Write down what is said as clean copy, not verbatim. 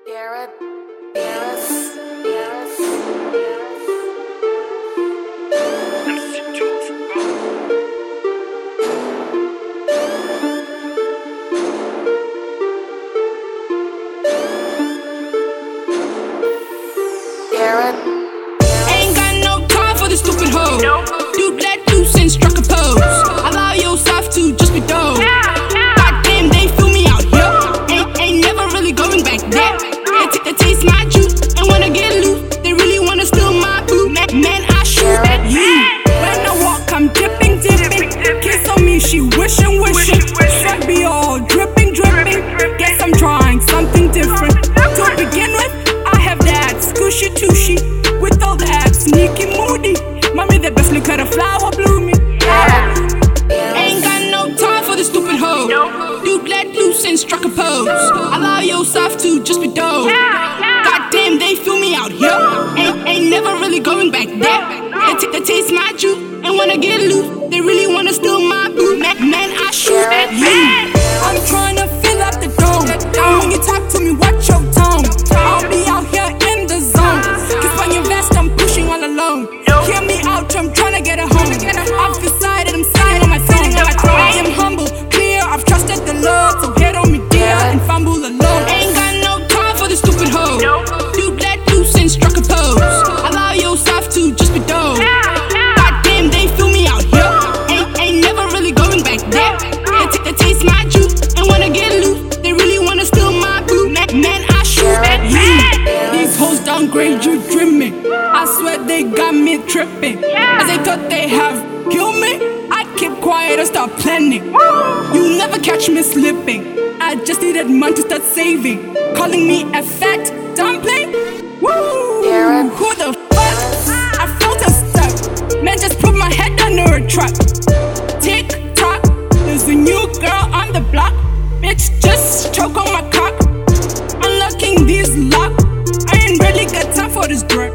Garrett, Garrett, Garrett, Ain't got no time for this stupid hoe. You let loose and struck a pose. Allow yourself to just be dope. Goddamn, they feel me out here. Ain't never really going back there. They taste my juice and wanna get loose. They really wanna steal my boo. Man, I shoot at you. When I walk, I'm dipping. Kiss on me, she wishing. Sweat be all dripping. Guess I'm trying something different. To begin with, I have that scooshy tushy with all that sneaky moody. Mommy, the best look at a flower blooming. Ain't got no time for the stupid hoe. Dude let loose and struck a pose. Allow yourself to just be dope. Goddamn, they feel me out here. Ain't never really going back there. They taste my juice and wanna get loose. They really wanna steal my boo. Man, I shoot at you. I'm trying to fill up the dome. And when you talk to me, watch your tone. I'll be out here in the zone. Cause when you vest, I'm pushing all alone. Hear me out, I'm trying to get a home. I've decided I'm singing on my phone. I am humble, clear, I've trusted the Lord. So hit on me dear and fumble alone. Ain't got no time for the stupid hoe. Dude let loose and struck a pose. Allow yourself to just be dope. Goddamn, they feel me out here. Ain't never really going back there. They taste my juice and wanna get loose. They really wanna steal my boo. Man, I shoot at you. These hoes downgrade you dreaming. I swear they got me tripping. As they thought they have killed me, I keep quiet and start planning. You'll never catch me slipping. I just needed money to start saving. Calling me a fat dumpling? Woo! Who the fuck? I felt a step. Man, just put my head under a truck. Tick tock, there's a new girl on the block. Bitch, just choke on my cock. Unlocking these locks. I ain't really got time for this girl.